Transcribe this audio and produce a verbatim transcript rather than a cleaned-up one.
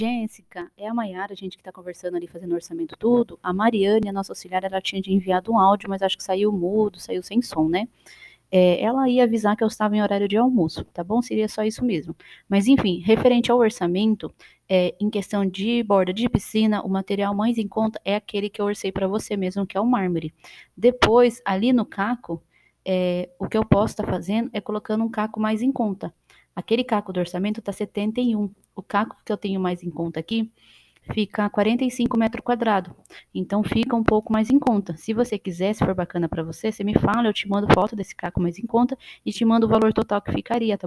Jéssica, é a Maiara, a gente que tá conversando ali, fazendo orçamento tudo. A Mariane, a nossa auxiliar, ela tinha enviado um áudio, mas acho que saiu mudo, saiu sem som, né? É, ela ia avisar que eu estava em horário de almoço, tá bom? Seria só isso mesmo. Mas enfim, referente ao orçamento, é, em questão de borda de piscina, o material mais em conta é aquele que eu orcei para você mesmo, que é o mármore. Depois, ali no caco, é, o que eu posso estar fazendo é colocando um caco mais em conta. Aquele caco do orçamento tá setenta e um. O caco que eu tenho mais em conta aqui fica quarenta e cinco metros quadrados. Então fica um pouco mais em conta. Se você quiser, se for bacana para você, você me fala, eu te mando foto desse caco mais em conta e te mando o valor total que ficaria, tá